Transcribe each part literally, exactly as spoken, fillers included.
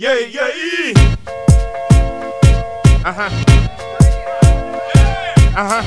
Yeah, yeah, yeah. Uh-huh. Uh-huh.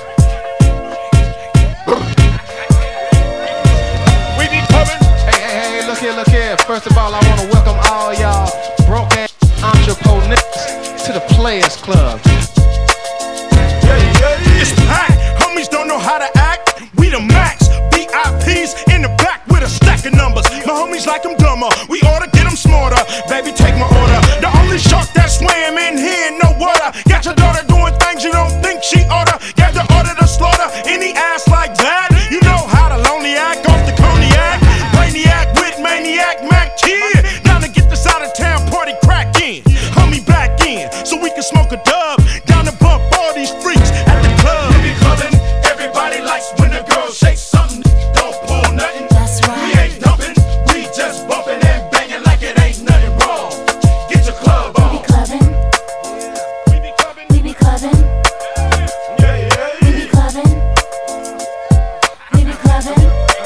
We be coming. Hey, hey, hey, look here, look here. First of all, I want to welcome all y'all broke-ass entrepreneurs to the Players Club. Yeah, yeah, yeah. It's packed. Homies don't know how to act. We the max. V I Ps in the back with a stack of numbers. My homies like them dumber. We oughta get them smarter. Baby, take my order. The only shark that swam in here in no water. Got your daughter doing things you don't think she oughta. Got the order to slaughter any ass like that. You know how to lonely act off the cognac. Brainiac with maniac Mac Kid. Down to get this out of town party crack in. Homie back in so we can smoke a dub. Down to bump all these freaks at the club. We be clubbing. Everybody likes when the girl shakes something. Don't pull nothing. That's right. We ain't dumping. We just bumping and banging like it ain't nothing wrong. Get your club on. We be clubbing. We be clubbing. We be clubbing. Yeah, yeah, We yeah. be clubbing. We be clubbing.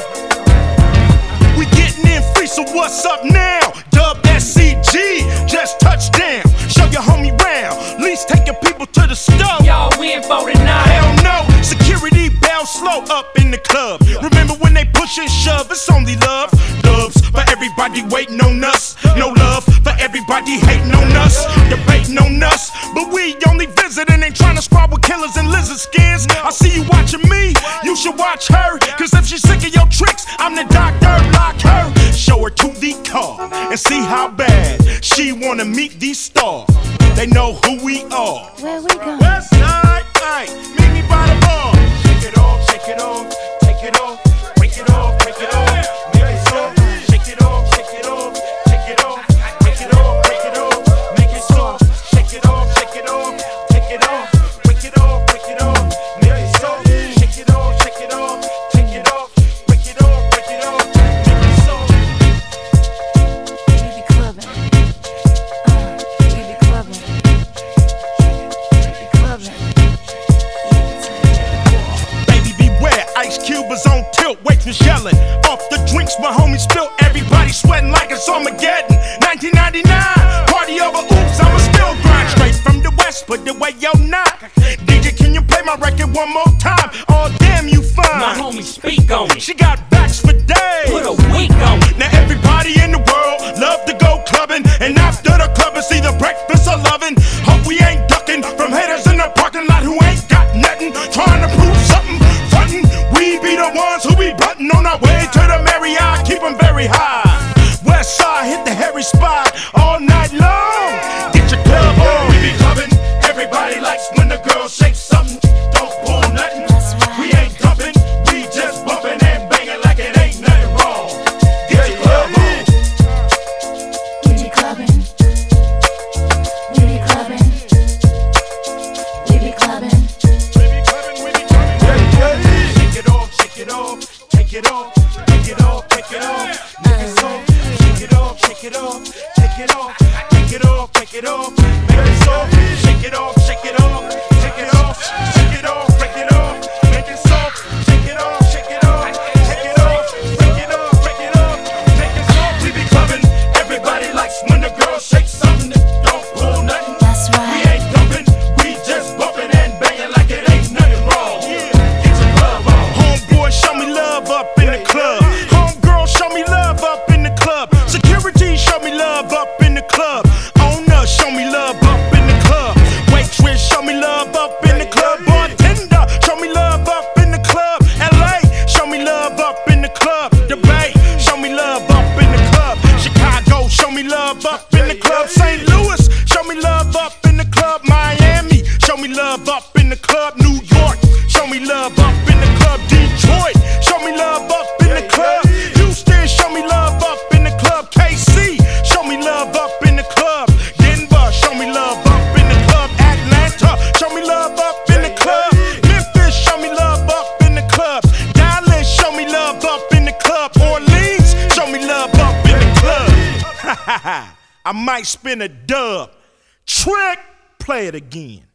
We getting in free, so what's up now? Dub S C G, just touchdown. Show your homie round. Least take your people to the stove. Y'all win for the night. Hell no, security bell slow up in the club. Remember when they push and shove, it's only love. Dubs for everybody waiting on us. No love for everybody hating on us. Debating on us, but we only visiting, ain't trying to squad with killers and lizard skins. I see you watching me, you should watch her. Cause if she's sick of your tricks, I'm the doctor, lock her. Show her to the car and see how bad she wanna meet these stars. They know who we are. Where we going? West side, aight, meet me by the bar. Shake it off, shake it off, take it off, break it off, break it off, make it soft. Shake it off, shake it off, take it off, break it off, break it off, make it soft. Shake it off, shake it off, take it off, break it off, break it off, make it soft. Shake it off, shake it off, take it off, break it off, break it off, make it soft. We be clubbing. Uh, we be clubbing. We be clubbing. Baby, beware, Ice Cube is on tilt, waitress yelling. Off the drinks, my homies spilt, everybody sweating like it's Armageddon. nineteen ninety-nine, party over, oops, I'ma still grind. Straight from the west, put the way yo knock. D J, can you play my record one more time? Oh, damn, you fine. My homie speak on it. She got backs for days. Put a week on it. Now everybody in the world love to go clubbing, and after the club it's either breakfast or loving. Hope we ain't ducking from haters in the parking lot who ain't got nothing, trying to prove something, frontin'. We be the ones who be button on our way to the Marriott, keep 'em very high. West side hit the hairy spot all night long. Get your club on. We be clubbing. Everybody likes when the girl shakes something. Don't pull nothing. That's right. We ain't dumping. We just bumping and banging like it ain't nothing wrong. Get your club on. We be clubbing. We be clubbing. We be clubbing. We be clubbing, we be clubbing. Yeah, yeah, yeah. Shake it off, shake it off, take it off, take it off, take it off, make it soft. Shake it off, shake it off, take it off, take it off, take it off, make it soft. Shake it off, shake it off, take it off, shake it off, break it off, make it soft. Shake it off, shake it off, take it off, break it off, break it off, make it soft. We be clubbing. Everybody likes when the girl shakes something. Don't pull nothing. That's We right. ain't dumping, we just bumping and banging like it ain't nothing wrong. Get your club on. Homeboy, show me love up in the club. Homegirl, show me love up in the club. Security, show me love up in the club. Owner, show me love up in the club. Waitress, show me love up in the club. Bartender, show me love up in the club. L A, show me love up in the club. The Bay, show me love up in the club. Chicago, show me love up in the club. Saint Louis, show me love up in the club. Miami, show me love up in the club. New York, show me love up in the club. Detroit, show me love up in the club. Houston, show me love up in the club. K C, show me love up in the club. Denver, show me love up in the club. Atlanta, show me love up in the club. Memphis, show me love up in the club. Dallas, show me love up in the club. Orleans, show me love up in the club. I might spin a dub. Trick, play it again.